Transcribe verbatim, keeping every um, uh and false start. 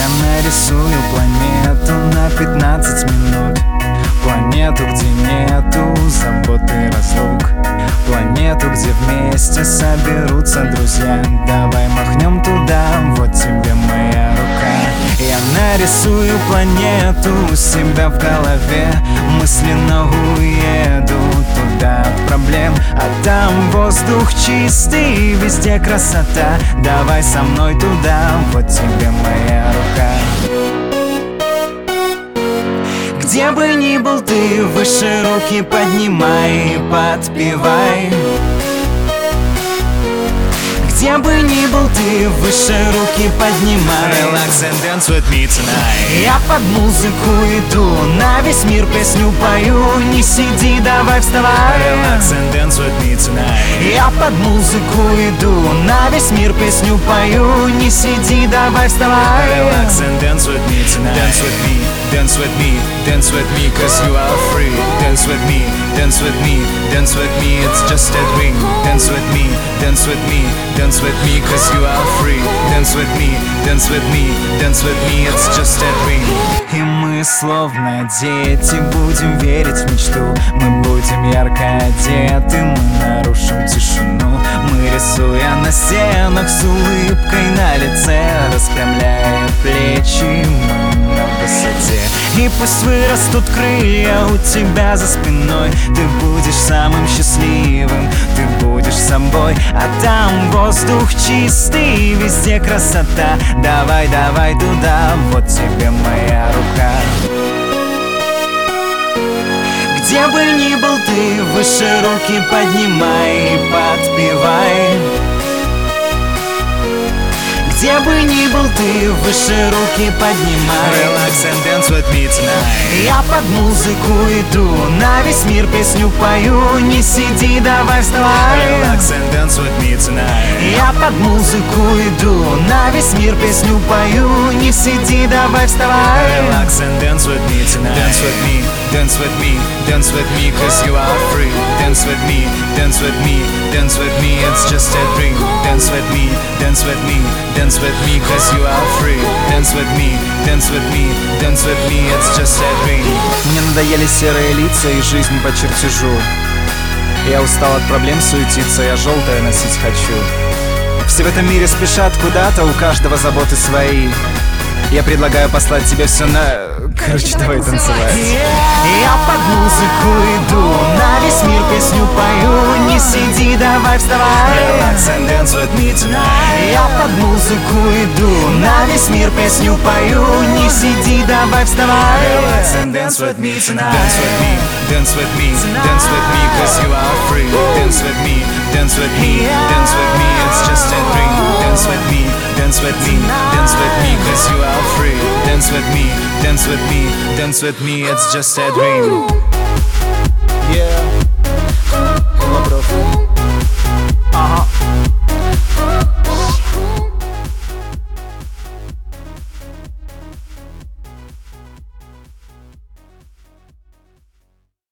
нарисую планету на пятнадцать минут. Планету, где нету забот и разлук. Планету, где вместе соберутся друзья. Давай махнем туда, вот тебе моя рука. Я нарисую планету у себя в голове. Мысленно уеду туда от проблем. А там воздух чистый, везде красота. Давай со мной туда, вот тебе моя рука. Где бы ни был ты, выше руки поднимай и подпевай. Где бы ни был ты, выше руки поднимай. Relax and dance with me tonight. Я под музыку иду, на весь мир песню пою. Не сиди, давай вставай. Relax and dance with me tonight. Я под музыку иду, на весь мир песню пою. Не сиди, давай вставай. Relax and dance with me tonight. Dance with me, dance with me, dance with me, cause you are free. Dance with me, dance with me, dance with me, it's just a dream. Dance with me, dance with me, dance with me, cause you are free. Dance with me, dance with me, dance with me, it's just a dream. И мы словно дети будем верить в мечту. Мы будем ярко одеты, мы нарушим тишину. Мы, рисуя на стенах с улыбкой на лице, распрямляя плечи, мы на высоте. И пусть вырастут крылья у тебя за спиной, ты будешь самым счастливым, ты будешь собой. А там воздух чистый, везде красота. Давай, давай туда, вот тебе моя рука. Где бы ни был ты, выше руки поднимай и подпевай. Где бы ни был ты, выше руки поднимай. Relax and dance with me tonight. Я под музыку иду, на весь мир песню пою. Не сиди, давай вставай. Relax and dance with me tonight. Я под музыку иду, на весь мир песню пою. Не сиди, давай вставай. Relax and dance with me tonight. Dance with me, dance with me, dance with me, cause you are free. Dance with me, dance with me, dance with me, it's just a dream. Dance with me, dance with me, dance with me, cause you are free. Dance with me, dance with me, dance with me, it's just a dream. Мне надоели серые лица и жизнь по чертежу. Я устал от проблем суетиться, я желтое носить хочу. Все в этом мире спешат куда-то, у каждого заботы свои. Я предлагаю послать тебе все на... Короче, давай танцевать. Я под музыку иду, на весь мир песню пою. Не сиди, давай вставай. Relax and dance with me tonight. Я под музыку иду, на весь мир песню пою. Не сиди, давай вставай. Relax and dance with me tonight. Dance with me, dance with me, dance with me, cause you are free. Dance with me, dance with me, dance with me, it's just a dream. Dance with me, dance with me, dance with me, cause you are free. Dance with me, dance with me, dance with me, it's just a dream. Yeah.